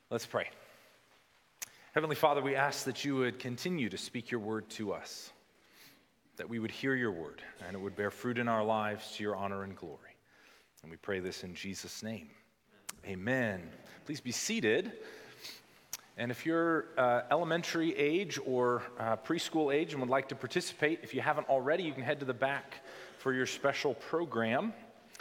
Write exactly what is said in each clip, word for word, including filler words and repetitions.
Let's pray. Heavenly Father, we ask that you would continue to speak your word to us, that we would hear your word, and it would bear fruit in our lives to your honor and glory. And we pray this in Jesus' name. Amen. Please be seated. And if you're uh, elementary age or uh, preschool age and would like to participate, if you haven't already, you can head to the back for your special program.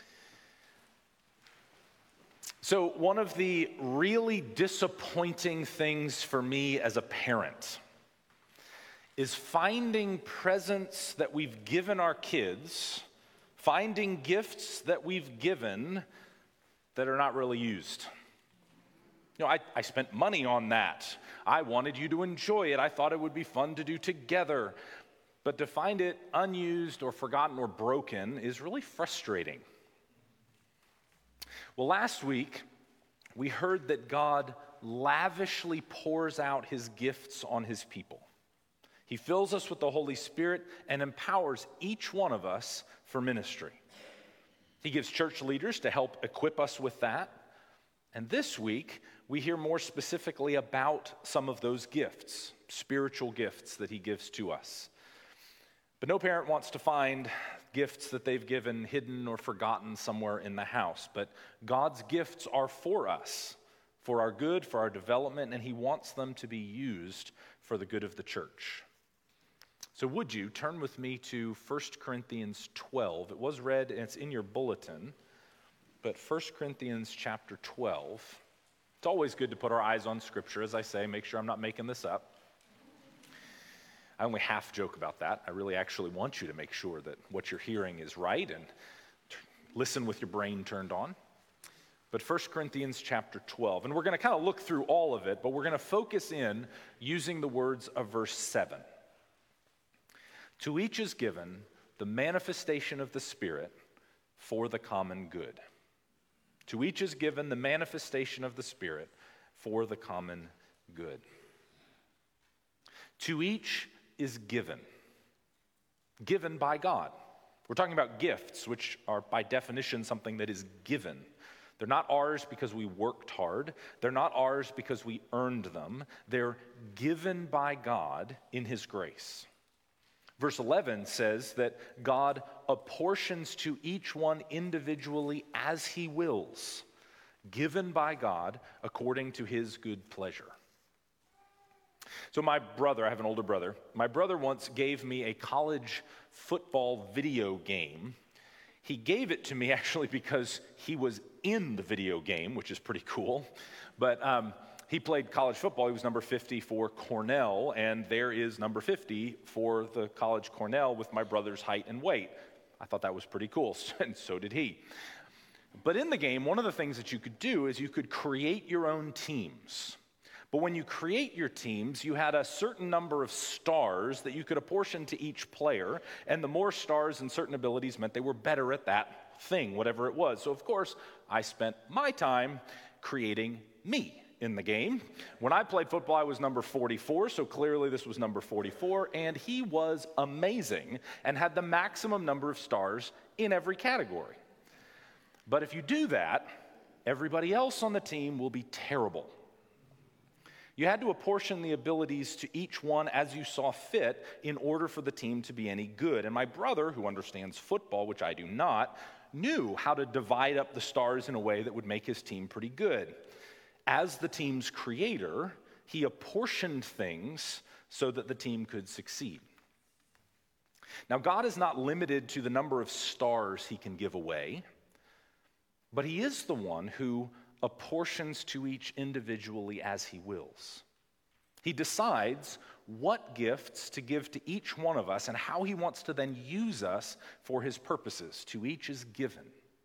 So one of the really disappointing things for me as a parent is finding presents that we've given our kids, finding gifts that we've given that are not really used. You know, I, I spent money on that. I wanted you to enjoy it. I thought it would be fun to do together. But to find it unused or forgotten or broken is really frustrating. Well, last week, we heard that God lavishly pours out his gifts on his people. He fills us with the Holy Spirit and empowers each one of us for ministry. He gives church leaders to help equip us with that. And this week, we hear more specifically about some of those gifts, spiritual gifts that he gives to us. But no parent wants to find gifts that they've given hidden or forgotten somewhere in the house. But God's gifts are for us, for our good, for our development, and he wants them to be used for the good of the church. So would you turn with me to First Corinthians twelve. It was read, and it's in your bulletin, but First Corinthians chapter twelve. It's always good to put our eyes on Scripture, as I say, make sure I'm not making this up. I only half joke about that. I really actually want you to make sure that what you're hearing is right and t- listen with your brain turned on. But First Corinthians chapter twelve, and we're going to kind of look through all of it, but we're going to focus in using the words of verse seven. To each is given the manifestation of the Spirit for the common good. To each is given the manifestation of the Spirit for the common good. To each is given. Given by God. We're talking about gifts, which are by definition something that is given. They're not ours because we worked hard. They're not ours because we earned them. They're given by God in his grace. Verse eleven says that God apportions to each one individually as he wills, given by God according to his good pleasure. So my brother, I have an older brother, my brother once gave me a college football video game. He gave it to me actually because he was in the video game, which is pretty cool. But um, he played college football. He was number fifty for Cornell, and there is number fifty for the college Cornell with my brother's height and weight. I thought that was pretty cool, and so did he. But in the game, one of the things that you could do is you could create your own teams. But when you create your teams, you had a certain number of stars that you could apportion to each player, and the more stars and certain abilities meant they were better at that thing, whatever it was. So of course, I spent my time creating me in the game. When I played football, I was number forty-four, so clearly this was number forty-four, and he was amazing and had the maximum number of stars in every category. But if you do that, everybody else on the team will be terrible. You had to apportion the abilities to each one as you saw fit in order for the team to be any good. And my brother, who understands football, which I do not, knew how to divide up the stars in a way that would make his team pretty good. As the team's creator, he apportioned things so that the team could succeed. Now, God is not limited to the number of stars he can give away, but he is the one who apportions to each individually as he wills. He decides what gifts to give to each one of us and how he wants to then use us for his purposes. To each is given.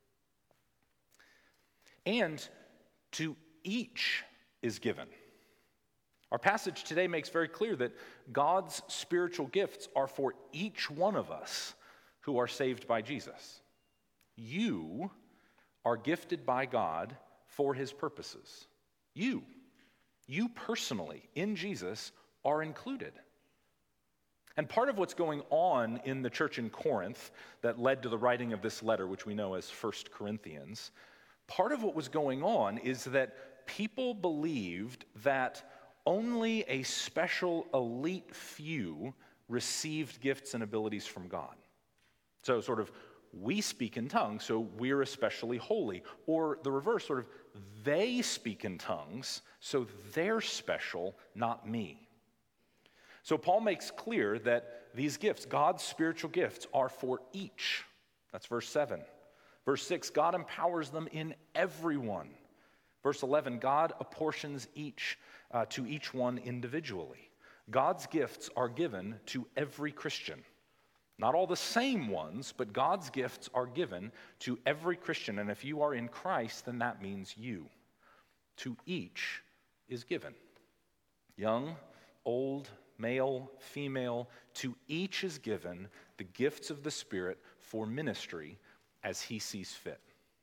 And to each is given. Our passage today makes very clear that God's spiritual gifts are for each one of us who are saved by Jesus. You are gifted by God for his purposes. You, you personally, in Jesus, are included. And part of what's going on in the church in Corinth that led to the writing of this letter, which we know as First Corinthians, part of what was going on is that that people believed that only a special elite few received gifts and abilities from God. So sort of, we speak in tongues, so we're especially holy. Or the reverse, sort of, they speak in tongues, so they're special, not me. So Paul makes clear that these gifts, God's spiritual gifts, are for each. That's verse seven. Verse six, God empowers them in everyone. Verse eleven, God apportions each uh, to each one individually. God's gifts are given to every Christian. Not all the same ones, but God's gifts are given to every Christian. And if you are in Christ, then that means you. To each is given. Young, old, male, female, to each is given the gifts of the Spirit for ministry as he sees fit.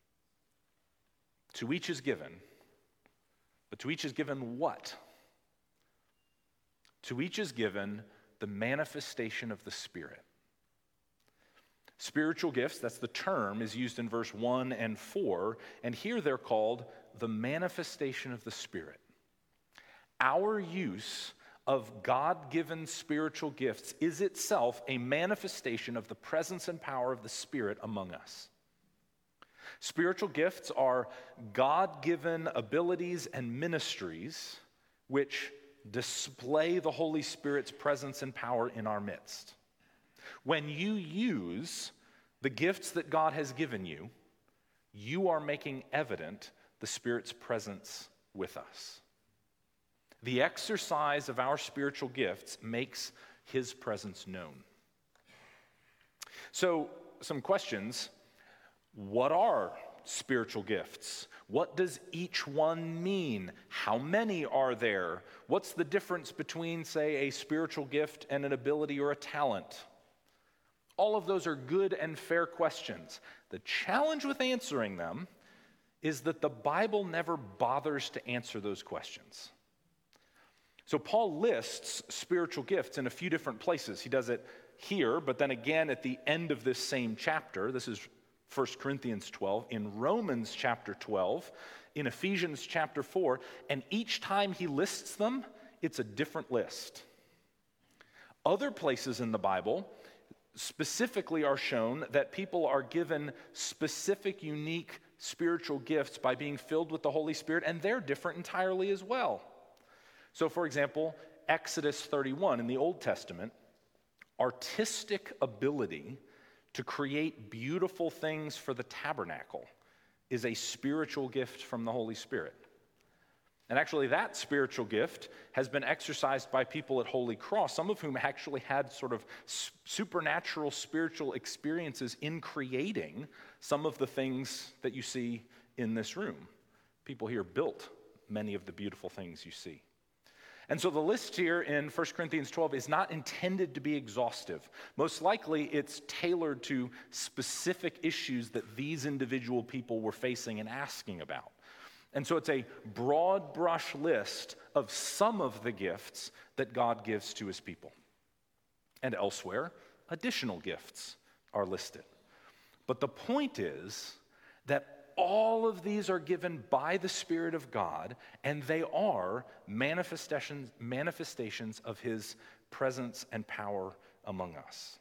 To each is given, but to each is given what? To each is given the manifestation of the Spirit. Spiritual gifts, that's the term, is used in verse one and four, and here they're called the manifestation of the Spirit. Our use of God-given spiritual gifts is itself a manifestation of the presence and power of the Spirit among us. Spiritual gifts are God-given abilities and ministries which display the Holy Spirit's presence and power in our midst. When you use the gifts that God has given you, you are making evident the Spirit's presence with us. The exercise of our spiritual gifts makes his presence known. So, some questions. What are spiritual gifts? What does each one mean? How many are there? What's the difference between, say, a spiritual gift and an ability or a talent? All of those are good and fair questions. The challenge with answering them is that the Bible never bothers to answer those questions. So Paul lists spiritual gifts in a few different places. He does it here, but then again at the end of this same chapter. This is First Corinthians twelve, in Romans chapter twelve, in Ephesians chapter four, and each time he lists them, it's a different list. Other places in the Bible specifically are shown that people are given specific, unique spiritual gifts by being filled with the Holy Spirit, and they're different entirely as well. So, for example, Exodus thirty-one in the Old Testament, artistic ability to create beautiful things for the tabernacle is a spiritual gift from the Holy Spirit. And actually, that spiritual gift has been exercised by people at Holy Cross, some of whom actually had sort of supernatural spiritual experiences in creating some of the things that you see in this room. People here built many of the beautiful things you see. And so the list here in First Corinthians twelve is not intended to be exhaustive. Most likely, it's tailored to specific issues that these individual people were facing and asking about. And so it's a broad brush list of some of the gifts that God gives to his people. And elsewhere, additional gifts are listed. But the point is that all of these are given by the Spirit of God, and they are manifestations, manifestations of his presence and power among us.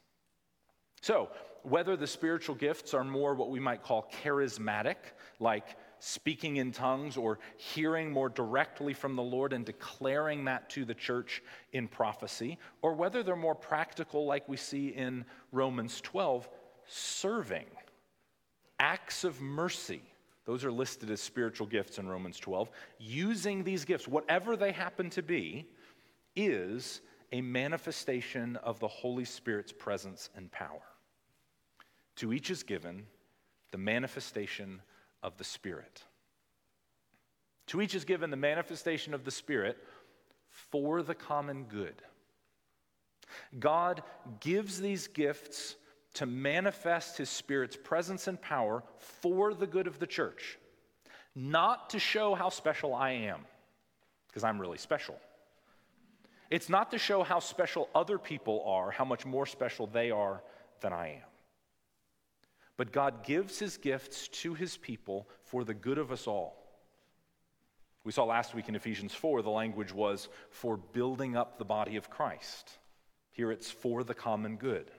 So, whether the spiritual gifts are more what we might call charismatic, like speaking in tongues or hearing more directly from the Lord and declaring that to the church in prophecy, or whether they're more practical, like we see in Romans twelve, serving, acts of mercy. Those are listed as spiritual gifts in Romans twelve. Using these gifts, whatever they happen to be, is a manifestation of the Holy Spirit's presence and power. To each is given the manifestation of the Spirit. To each is given the manifestation of the Spirit for the common good. God gives these gifts to manifest his Spirit's presence and power for the good of the church, not to show how special I am, because I'm really special. It's not to show how special other people are, how much more special they are than I am. But God gives his gifts to his people for the good of us all. We saw last week in Ephesians four, the language was for building up the body of Christ. Here it's for the common good.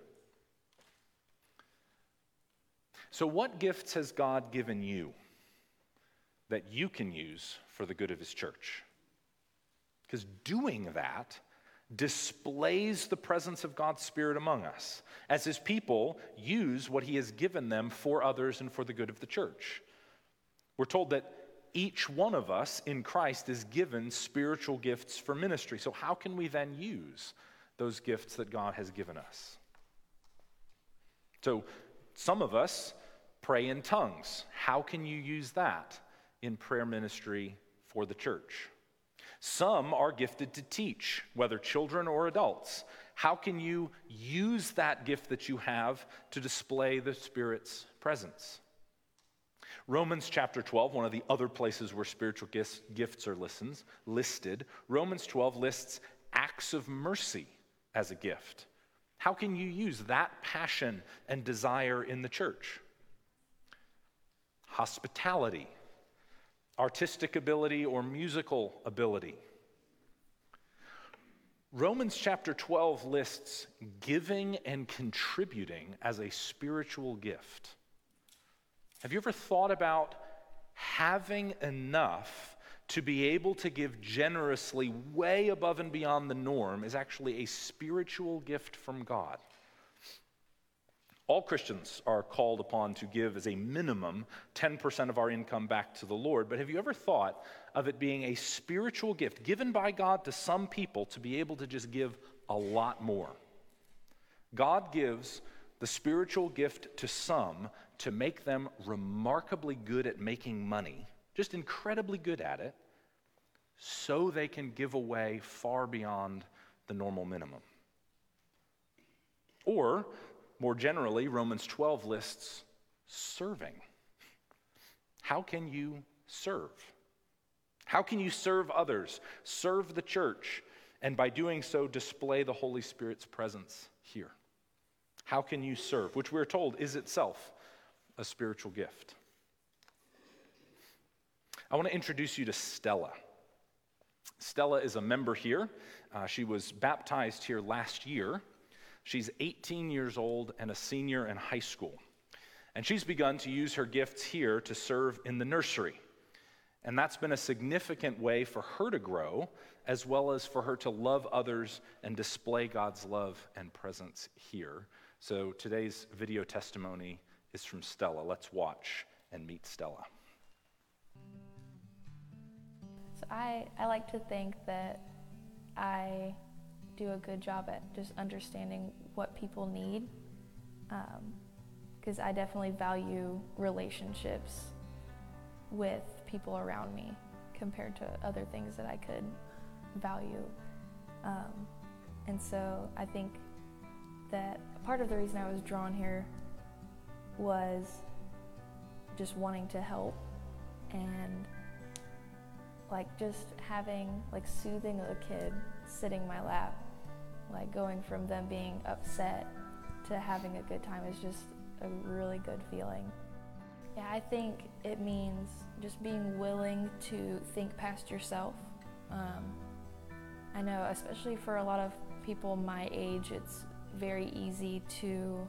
So what gifts has God given you that you can use for the good of his church? Because doing that displays the presence of God's Spirit among us as his people use what he has given them for others and for the good of the church. We're told that each one of us in Christ is given spiritual gifts for ministry. So how can we then use those gifts that God has given us? So some of us pray in tongues. How can you use that in prayer ministry for the church? Some are gifted to teach, whether children or adults. How can you use that gift that you have to display the Spirit's presence? Romans chapter twelve, one of the other places where spiritual gifts, gifts are listens, listed, Romans twelve lists acts of mercy as a gift. How can you use that passion and desire in the church? Hospitality, artistic ability or musical ability. Romans chapter twelve lists giving and contributing as a spiritual gift. Have you ever thought about having enough to be able to give generously way above and beyond the norm is actually a spiritual gift from God? All Christians are called upon to give as a minimum ten percent of our income back to the Lord, but have you ever thought of it being a spiritual gift given by God to some people to be able to just give a lot more? God gives the spiritual gift to some to make them remarkably good at making money, just incredibly good at it, so they can give away far beyond the normal minimum. Or, more generally, Romans twelve lists serving. How can you serve? How can you serve others, serve the church, and by doing so display the Holy Spirit's presence here? How can you serve, which we're told is itself a spiritual gift? I want to introduce you to Stella. Stella is a member here. Uh, she was baptized here last year. She's eighteen years old and a senior in high school. And she's begun to use her gifts here to serve in the nursery. And that's been a significant way for her to grow, as well as for her to love others and display God's love and presence here. So today's video testimony is from Stella. Let's watch and meet Stella. So I, I like to think that I do a good job at just understanding what people need, because um, I definitely value relationships with people around me compared to other things that I could value. Um, and so I think that part of the reason I was drawn here was just wanting to help and like just having, like soothing a kid sitting in my lap, like going from them being upset to having a good time is just a really good feeling. Yeah, I think it means just being willing to think past yourself. Um, I know, especially for a lot of people my age, it's very easy to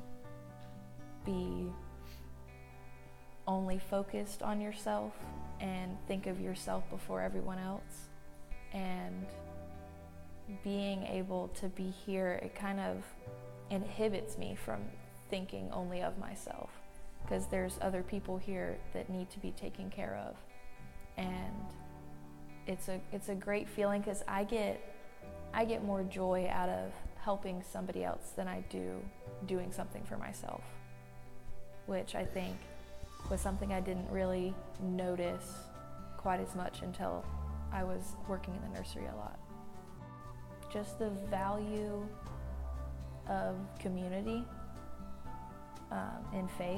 be only focused on yourself and think of yourself before everyone else. And being able to be here, it kind of inhibits me from thinking only of myself, because there's other people here that need to be taken care of. And it's a it's a great feeling, because I get I get more joy out of helping somebody else than I do doing something for myself, which I think was something I didn't really notice quite as much until I was working in the nursery a lot. Just the value of community um, in faith.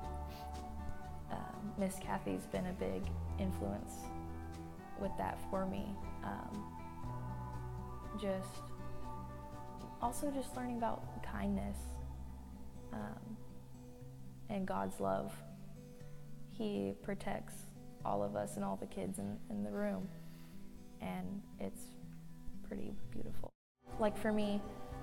Um, Miss Kathy's been a big influence with that for me. Um, just also just learning about kindness um, and God's love. He protects all of us and all the kids in, in the room. And it's pretty beautiful. Like for me,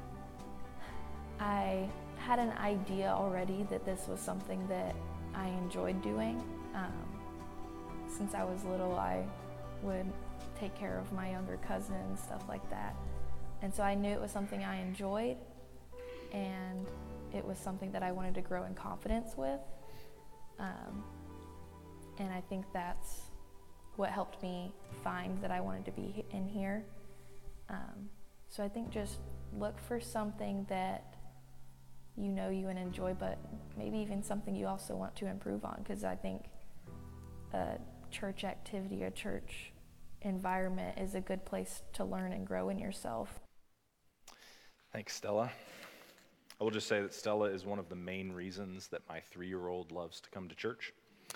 I had an idea already that this was something that I enjoyed doing. Um, since I was little, I would take care of my younger cousins, stuff like that. And so I knew it was something I enjoyed, and it was something that I wanted to grow in confidence with. Um, and I think that's what helped me find that I wanted to be in here. Um, so I think just look for something that you know you and enjoy, but maybe even something you also want to improve on, because I think a church activity, a church environment is a good place to learn and grow in yourself. Thanks, Stella. I will just say that Stella is one of the main reasons that my three-year-old loves to come to church.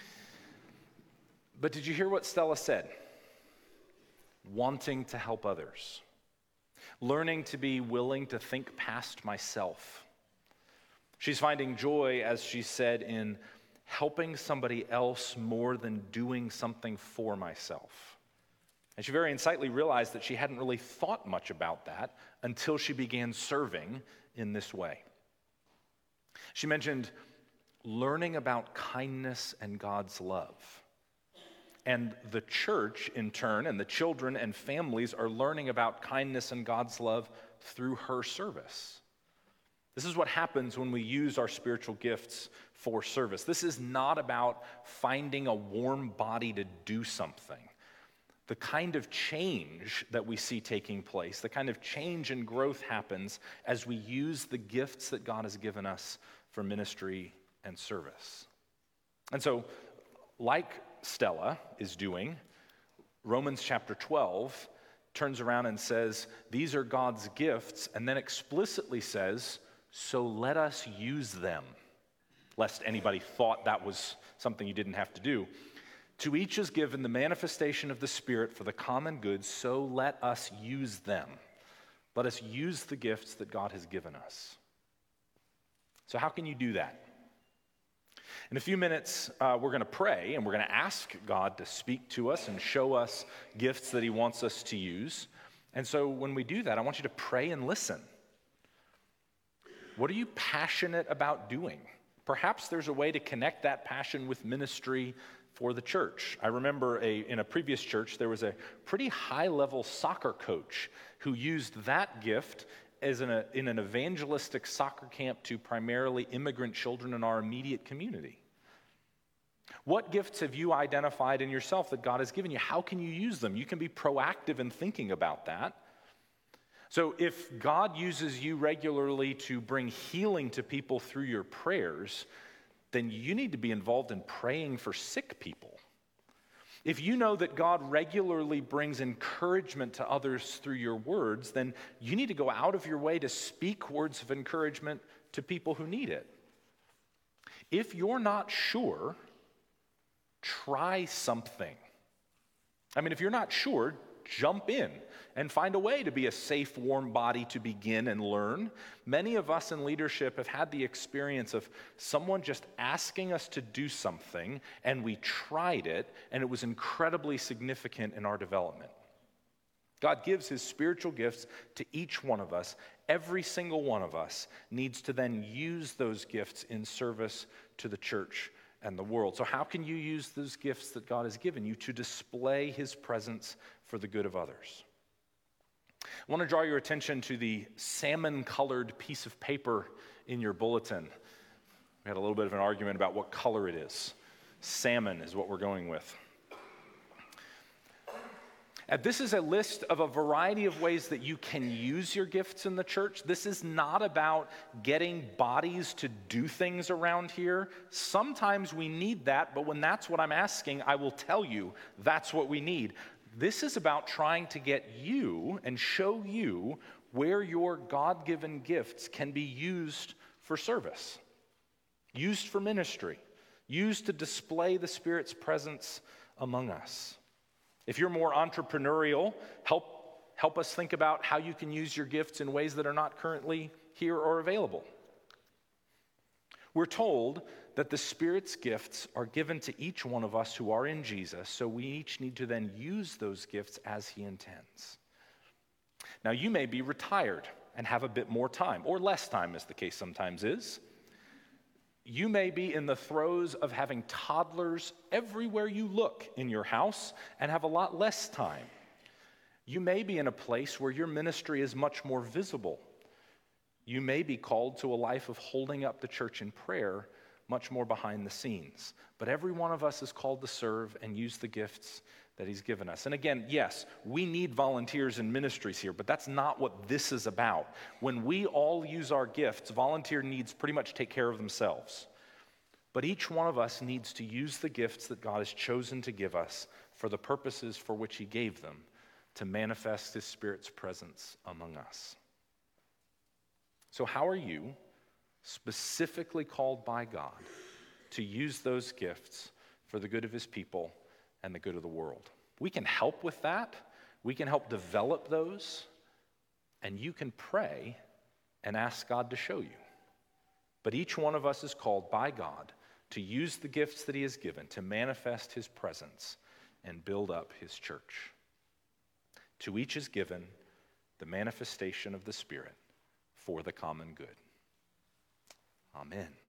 But did you hear what Stella said? Wanting to help others. Learning to be willing to think past myself. She's finding joy, as she said, in helping somebody else more than doing something for myself. And she very insightfully realized that she hadn't really thought much about that until she began serving in this way. She mentioned learning about kindness and God's love. And the church, in turn, and the children and families are learning about kindness and God's love through her service. This is what happens when we use our spiritual gifts for service. This is not about finding a warm body to do something. The kind of change that we see taking place, the kind of change and growth happens as we use the gifts that God has given us for ministry and service. And so, like Stella is doing, Romans chapter twelve turns around and says, these are God's gifts, and then explicitly says, so let us use them, lest anybody thought that was something you didn't have to do. To each is given the manifestation of the Spirit for the common good, so let us use them. Let us use the gifts that God has given us. So how can you do that? In a few minutes, uh, we're going to pray, and we're going to ask God to speak to us and show us gifts that he wants us to use. And so when we do that, I want you to pray and listen. What are you passionate about doing? Perhaps there's a way to connect that passion with ministry for the church. I remember a, in a previous church, there was a pretty high-level soccer coach who used that gift as in, a, in an evangelistic soccer camp to primarily immigrant children in our immediate community. What gifts have you identified in yourself that God has given you? How can you use them? You can be proactive in thinking about that. So if God uses you regularly to bring healing to people through your prayers, then you need to be involved in praying for sick people. If you know that God regularly brings encouragement to others through your words, then you need to go out of your way to speak words of encouragement to people who need it. If you're not sure, try something. I mean, if you're not sure, jump in and find a way to be a safe, warm body to begin and learn. Many of us in leadership have had the experience of someone just asking us to do something, and we tried it, and it was incredibly significant in our development. God gives his spiritual gifts to each one of us. Every single one of us needs to then use those gifts in service to the church and the world. So how can you use those gifts that God has given you to display his presence for the good of others? I want to draw your attention to the salmon-colored piece of paper in your bulletin. We had a little bit of an argument about what color it is. Salmon is what we're going with. And this is a list of a variety of ways that you can use your gifts in the church. This is not about getting bodies to do things around here. Sometimes we need that, but when that's what I'm asking, I will tell you that's what we need. This is about trying to get you and show you where your God-given gifts can be used for service, used for ministry, used to display the Spirit's presence among us. If you're more entrepreneurial, help, help us think about how you can use your gifts in ways that are not currently here or available. We're told that the Spirit's gifts are given to each one of us who are in Jesus, so we each need to then use those gifts as he intends. Now, you may be retired and have a bit more time, or less time, as the case sometimes is. You may be in the throes of having toddlers everywhere you look in your house and have a lot less time. You may be in a place where your ministry is much more visible. You may be called to a life of holding up the church in prayer, much more behind the scenes. But every one of us is called to serve and use the gifts that he's given us. And again, yes, we need volunteers in ministries here, but that's not what this is about. When we all use our gifts, volunteer needs pretty much take care of themselves. But each one of us needs to use the gifts that God has chosen to give us for the purposes for which he gave them, to manifest his Spirit's presence among us. So how are you specifically called by God to use those gifts for the good of his people and the good of the world? We can help with that. We can help develop those. And you can pray and ask God to show you. But each one of us is called by God to use the gifts that he has given to manifest his presence and build up his church. To each is given the manifestation of the Spirit for the common good. Amen.